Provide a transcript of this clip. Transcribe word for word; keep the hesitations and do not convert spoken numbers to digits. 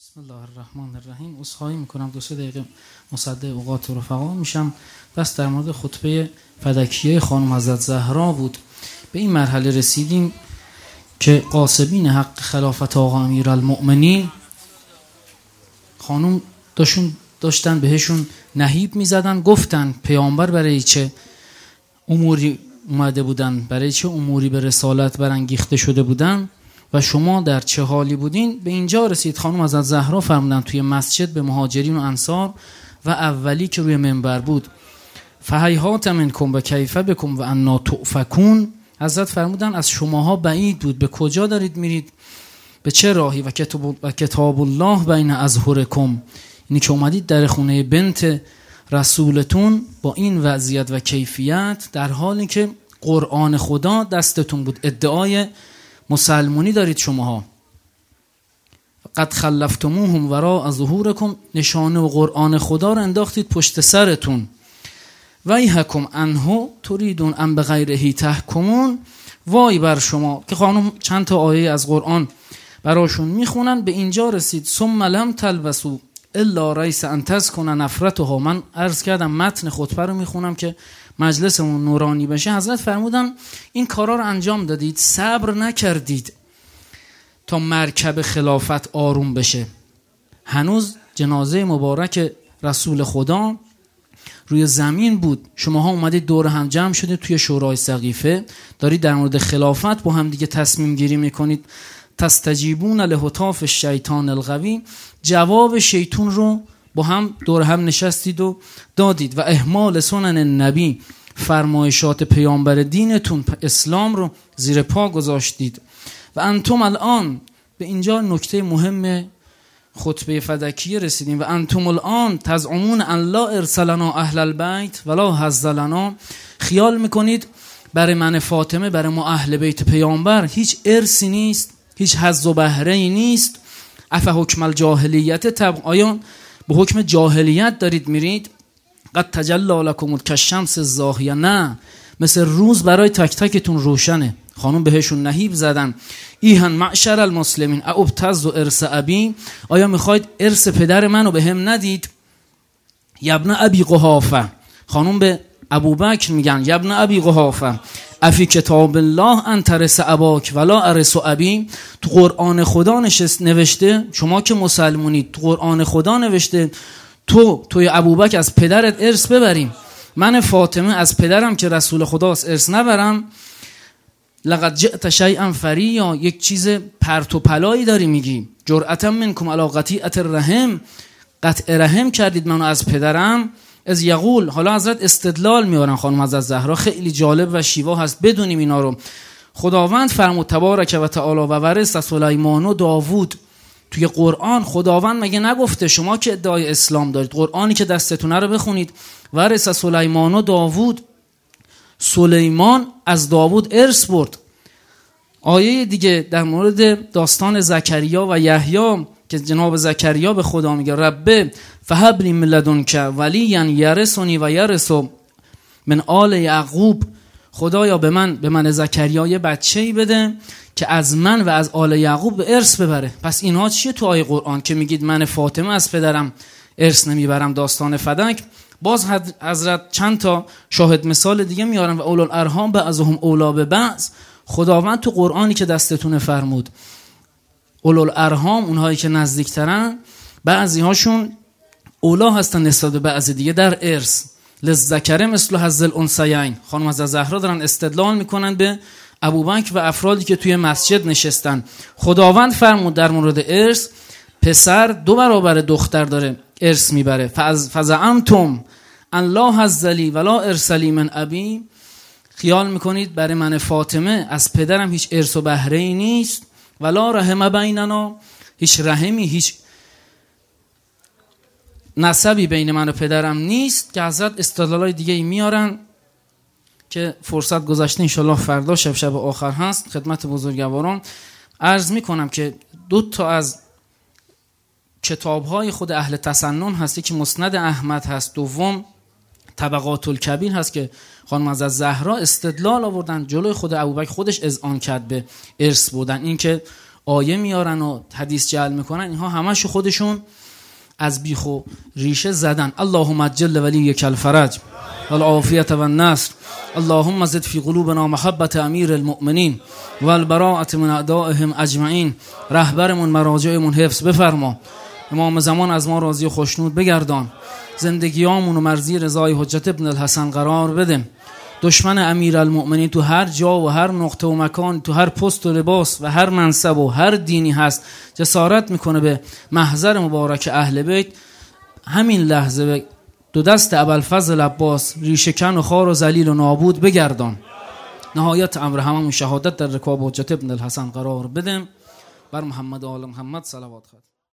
بسم الله الرحمن الرحیم. عذرخواهی میکنم دو سه دقیقه مصدق اوقات و رفقا میشم. بس در مورد خطبه فدکیه خانم حضرت زهرا بود. به این مرحله رسیدیم که قاسبین حق خلافت آقا امیرالمؤمنین خانم داشتن داشتن بهشون نهیب میزدن، گفتن پیامبر برای چه اموری اومده بودن، برای چه اموری به رسالت برانگیخته شده بودن و شما در چه حالی بودین. به اینجا رسید خانم حضرت زهرا فرمودن توی مسجد به مهاجرین و انصار و اولی که روی منبر بود، فهیهات منکم و کیف بکم و انا تؤفکون. حضرت فرمودن از شماها بعید بود، به کجا دارید میرید، به چه راهی، و کتاب, و کتاب الله بین اظهرکم، اینی که اومدید در خونه بنت رسولتون با این وضعیت و کیفیت، در حالی که قرآن خدا دستتون بود، ادعای مسلمانی دارید شماها. قد خلفتموهم وراء ظهورکم، نشانه و قرآن خدا رو انداختید پشت سرتون. ویحکم انه تریدون ام بغیره تحکمون، وای بر شما که خانم چند تا آیه از قرآن براشون میخونن. به اینجا رسید ثم لم تلبسوا الا ریس ان تسکن نفرتها. من عرض کردم متن خطبه رو میخونم که مجلسمون نورانی بشه. حضرت فرمودن این کارا رو انجام دادید، صبر نکردید تا مرکب خلافت آروم بشه. هنوز جنازه مبارک رسول خدا روی زمین بود، شماها اومدید دور هم جمع شدید توی شورای سقیفه، دارید در مورد خلافت با هم دیگه تصمیم گیری میکنید. تستجیبون لهتاف الشیطان الغوی، جواب شیطون رو با هم دور هم نشستید و دادید. و اهمال سنن النبی، فرمایشات پیامبر دینتون اسلام رو زیر پا گذاشتید. و انتم الان، به اینجا نکته مهم خطبه فدکیه رسیدیم. و انتم الان تزعمون ان لا ارسلنا اهل البیت ولا حظ لنا، خیال میکنید برای من فاطمه، برای ما اهل بیت پیامبر هیچ ارثی نیست، هیچ حظ و بهره ای نیست. اف حکم الجاهلیت تب، آیا به حکم جاهلیت دارید میرید؟ قد تجلی لکم کالشمس الزاهیه، نه، مثل روز برای تک تکتون روشنه. خانم بهشون نهیب زدن. ایهن معشر المسلمین ابتز و ارث ابی، آیا میخواید ارث پدر منو به هم ندید؟ یبن ابی قحافه، خانم به ابوبکر میگن یبن ابی قحافه افی کتاب الله ان ترث اباک ولا ارث ابی، تو قرآن خدا نشست نوشته، شما که مسلمونید، تو قرآن خدا نوشته تو توی ابوبکر از پدرت ارث ببریم، من فاطمه از پدرم که رسول خداست ارث نبرم. لقد جئت شیئا فریا، یک چیز پرت و پلایی داری میگی. جرأتا منکم علی قطیعة الرحم، قطع رحم کردید منو از پدرم. از یقول، حالا حضرت استدلال میارن خانم حضرت زهرا، خیلی جالب و شیوا هست بدونیم اینا رو. خداوند فرمود تبارک و تعالی و ورث سلیمان و داوود، توی قرآن خداوند مگه نگفته شما که ادعای اسلام دارید، قرآنی که دستتونه رو بخونید، ورث سلیمان و داوود، سلیمان از داوود ارث برد. آیه دیگه در مورد داستان زکریا و یحیی که جناب زکریا به خدا میگه رب فهب لی من لدنک ولیا یرثنی و یرث من آل یعقوب، خدایا به من به من زکریا یه بچه‌ای بده که از من و از آل یعقوب به ارث ببره. پس اینها چیه تو آیه قرآن که میگید من فاطمه از پدرم ارث نمیبرم؟ داستان فدک. باز حضرت چند تا شاهد مثال دیگه میارن. و اولو الارحام بعضهم اولی ببعض، خداوند تو قرآنی که دستتونه فرمود اولو الارحام، اونهایی که نزدیکترن، بعضی هاشون اولا هستن نسبت به بعض دیگه در ارث. للذکر مثل حظ الانثیین. خانم حضرت زهرا دارن استدلال میکنن به ابوبکر و افرادی که توی مسجد نشستن. خداوند فرمود در مورد ارث پسر دو برابر دختر داره ارث میبره. فزعمتم ان لا حظ لی ولا ارث لی من ابی، خیال میکنید برای من فاطمه از پدرم هیچ ارث و بهره ای نیست. ولا رحم بیننا، هیچ رحمی هیچ نسبی بین من و پدرم نیست. که حضرت استدلالای دیگه ای میارن که فرصت گذشته انشالله فردا شب شب آخر هست خدمت بزرگواران عرض میکنم که دو تا از کتاب‌های خود اهل تسنن هستی که مسند احمد هست، دوم طبقات الکبیر هست که خانم حضرت زهرا استدلال آوردن جلوی خود ابوبکر، خودش اذعان کرد به ارث بودن، این که آیه میارن و حدیث جعل میکنن، اینها همشو خودشون از بیخ و ریشه زدن. اللهم اجل ولیک الفرج والعافیة والنصر، اللهم زد فی قلوبنا محبت امیر المؤمنین والبراءة من اعدائهم اجمعین. رهبرمون مراجعمون حفظ بفرما، امام زمان از ما راضی و خوشنود بگردان، زندگیامون و مرضی رضای حجت ابن الحسن قرار بده. دشمن امیر المؤمنین تو هر جا و هر نقطه و مکان، تو هر پست و لباس و هر منصب و هر دینی هست، جسارت میکنه به محضر مبارک اهل بیت، همین لحظه به دو دست ابوالفضل عباس ریشه‌کن و خار و ذلیل و نابود بگردان. نهایت امر هممون شهادت در رکاب حجت ابن الحسن قرار بدیم. بر محمد و آل محمد صلوات خواهد.